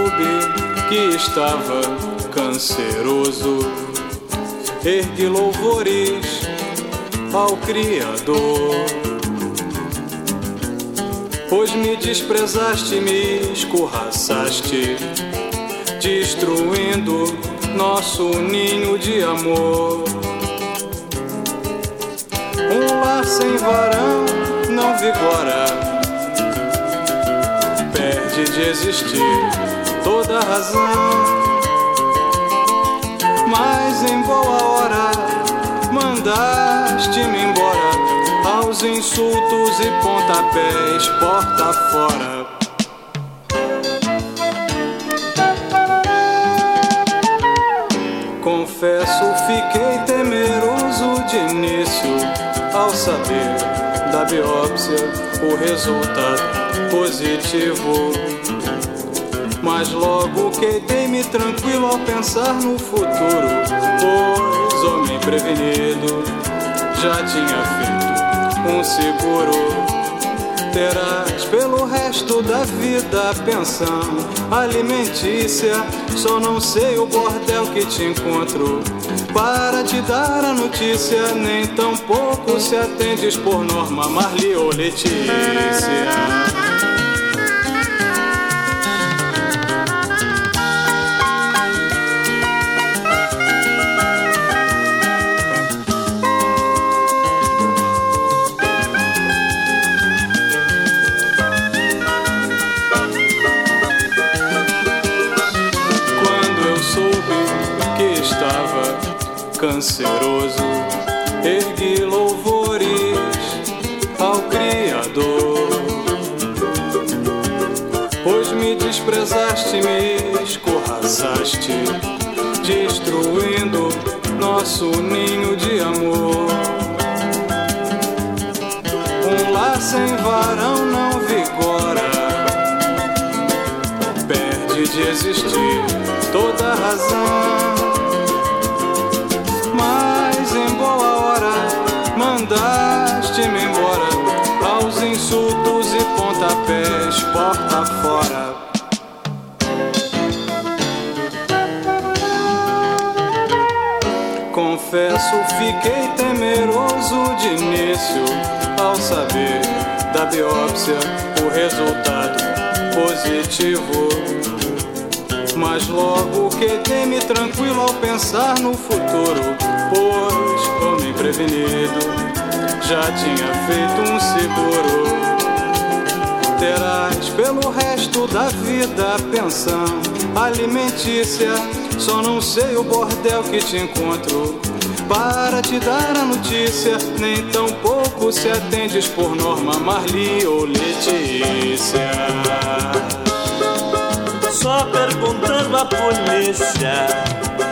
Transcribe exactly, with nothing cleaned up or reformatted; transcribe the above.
soube que estava canceroso, ergui louvores ao Criador. Pois me desprezaste, me escorraçaste, destruindo nosso ninho de amor. Um lar sem varão não vigora, perde de existir toda a razão. Mas em boa hora mandaste-me embora, aos insultos e pontapés porta fora. Confesso, fiquei temeroso de início, ao saber da biópsia o resultado positivo. Mas logo quedei-me tranquilo ao pensar no futuro, pois homem prevenido já tinha feito um seguro. Terás pelo resto da vida pensão alimentícia, só não sei o bordel que te encontro para te dar a notícia, nem tampouco se atendes por Norma, Marli ou Letícia. Canceroso, ergui louvores ao Criador. Pois me desprezaste, me escorraçaste, destruindo nosso ninho de amor. Um lar sem varão não vigora, perde de existir toda a razão. Mas em boa hora mandaste-me embora, aos insultos e pontapés porta fora. Confesso, fiquei temeroso de início, ao saber da biópsia o resultado positivo. Mas logo quedei-me tranquilo ao pensar no futuro, pois homem prevenido já tinha feito um seguro. Terás pelo resto da vida pensão alimentícia, só não sei o bordel que te encontro para te dar a notícia, nem tampouco se atendes por Norma, Marli ou Letícia. Só perguntando à polícia